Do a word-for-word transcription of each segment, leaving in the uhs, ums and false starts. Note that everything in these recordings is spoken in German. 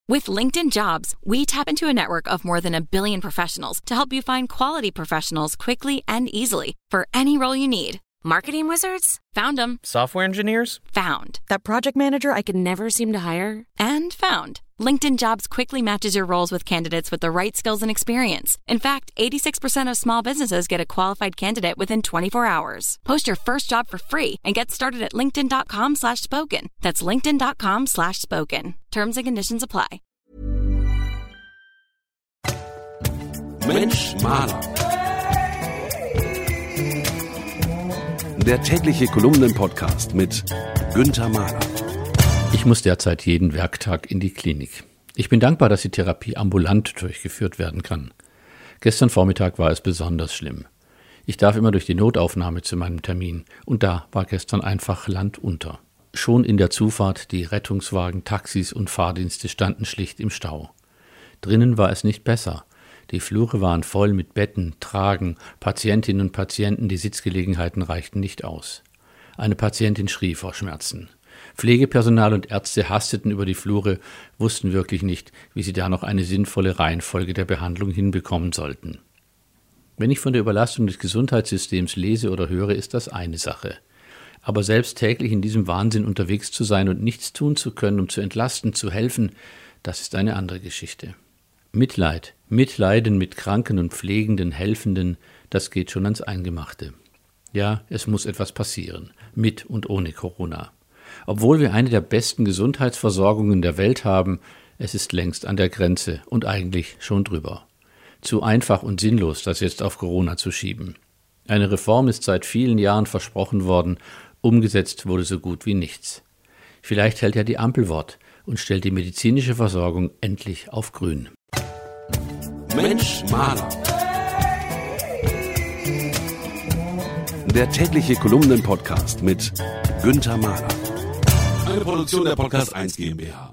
With LinkedIn Jobs, we tap into a network of more than a billion professionals to help you find quality professionals quickly and easily for any role you need. Marketing wizards? Found them. Software engineers? Found. That project manager I could never seem to hire? And found. LinkedIn Jobs quickly matches your roles with candidates with the right skills and experience. In fact, eighty-six percent of small businesses get a qualified candidate within twenty-four hours. Post your first job for free and get started at linkedin.com slash spoken. That's linkedin.com slash spoken. Terms and conditions apply. Mensch Maler. Der tägliche Kolumnen-Podcast mit Günther Mahler. Ich muss derzeit jeden Werktag in die Klinik. Ich bin dankbar, dass die Therapie ambulant durchgeführt werden kann. Gestern Vormittag war es besonders schlimm. Ich darf immer durch die Notaufnahme zu meinem Termin und da war gestern einfach Land unter. Schon in der Zufahrt, die Rettungswagen, Taxis und Fahrdienste standen schlicht im Stau. Drinnen war es nicht besser. Die Flure waren voll mit Betten, Tragen, Patientinnen und Patienten, die Sitzgelegenheiten reichten nicht aus. Eine Patientin schrie vor Schmerzen. Pflegepersonal und Ärzte hasteten über die Flure, wussten wirklich nicht, wie sie da noch eine sinnvolle Reihenfolge der Behandlung hinbekommen sollten. Wenn ich von der Überlastung des Gesundheitssystems lese oder höre, ist das eine Sache. Aber selbst täglich in diesem Wahnsinn unterwegs zu sein und nichts tun zu können, um zu entlasten, zu helfen, das ist eine andere Geschichte. Mitleid, Mitleiden mit Kranken und Pflegenden, Helfenden, das geht schon ans Eingemachte. Ja, es muss etwas passieren, mit und ohne Corona. Obwohl wir eine der besten Gesundheitsversorgungen der Welt haben, es ist längst an der Grenze und eigentlich schon drüber. Zu einfach und sinnlos, das jetzt auf Corona zu schieben. Eine Reform ist seit vielen Jahren versprochen worden, umgesetzt wurde so gut wie nichts. Vielleicht hält ja die Ampel Wort und stellt die medizinische Versorgung endlich auf grün. Mensch Maler. Der tägliche Kolumnen-Podcast mit Günther Mahler. Eine Produktion der Podcast eins GmbH.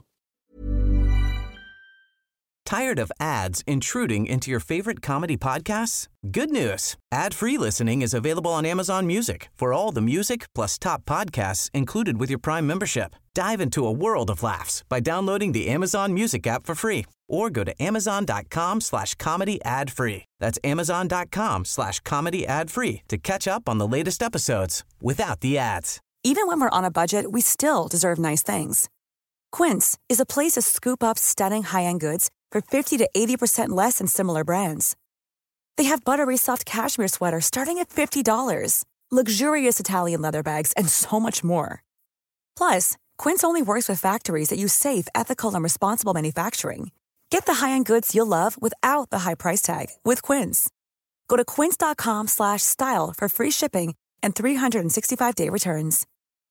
Tired of ads intruding into your favorite comedy podcasts? Good news. Ad-free listening is available on Amazon Music for all the music plus top podcasts included with your Prime membership. Dive into a world of laughs by downloading the Amazon Music app for free or go to amazon.com slash comedy ad free. That's amazon.com slash comedy ad free to catch up on the latest episodes without the ads. Even when we're on a budget, we still deserve nice things. Quince is a place to scoop up stunning high-end goods for fifty to eighty percent less than similar brands. They have buttery soft cashmere sweaters starting at fifty dollars, luxurious Italian leather bags, and so much more. Plus, Quince only works with factories that use safe, ethical, and responsible manufacturing. Get the high-end goods you'll love without the high price tag with Quince. Go to quince.com slash style for free shipping and three sixty-five day returns.